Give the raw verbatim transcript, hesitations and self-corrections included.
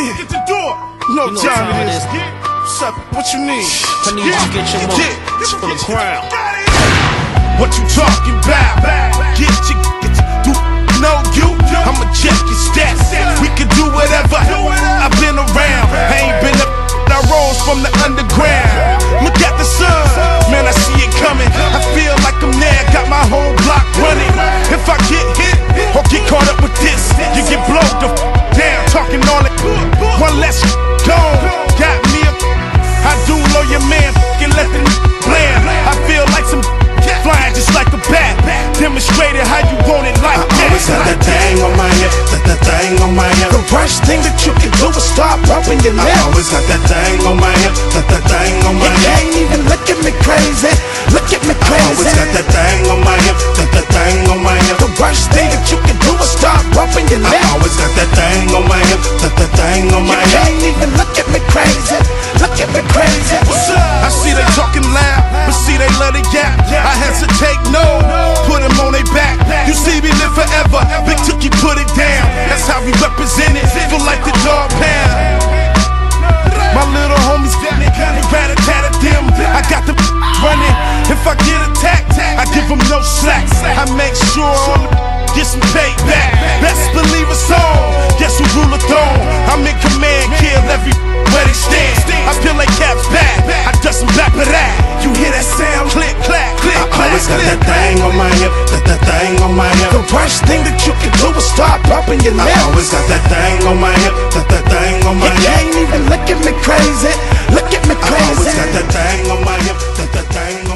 Yeah. Get the door. No you know time time it is. is. Yeah. What's up? What you need? I need you to get your money yeah. from the ground. What you talking about? Get your, get your, do know you? I'ma check your stats. We can do whatever. I've been around. I ain't been up. I rose from the underground. Look at the sun, man. I see it coming. I feel like I'm there. Got my whole block running. If I get hit or get caught up with this, you get blowed the f down. Talking all it. One less gone. Got me a. I do know your man. Fucking let the blam. I feel like some flying just like a bat. Demonstrated how you want it like that. I always got that thing on my hip, that, that thing on my hip. The worst thing that you can do is start bumping your lips. I always got that thing on my hip, that, that thing on my hip. You can't even look at me crazy, look at me crazy. I always got that thing on my hip, that, that thing on my hip. The worst thing that you can do is start bumping your lips. I always got that thing on my hip, that, that thing on my hip. You can't even look at me crazy, look at me crazy. What's up? I see they talking loud, but see they love the gap. I hesitate, no, put them on their back. You see me live forever, Big Tookie put it down. That's how we represent it, feel like the dog pound. My little homies got it, rat-a-tat at them. I got them running. If I get attacked, I give them no slack. I make sure I'm get some payback. Best believe it's on. Guess who rule the throne? I'm in command, kill every where they stand. I feel like Cap's back. I dust them back for that. You hear that sound? Click, clack, click, clack. I always got that thing on my hip, that, that thing on my hip. The worst thing that you can do is start bumping your lips. I always got that thing on my hip, that, that thing on my hip. You can't even look at me crazy, look at me crazy. I always got that thing on my hip, that, that thing on my hip.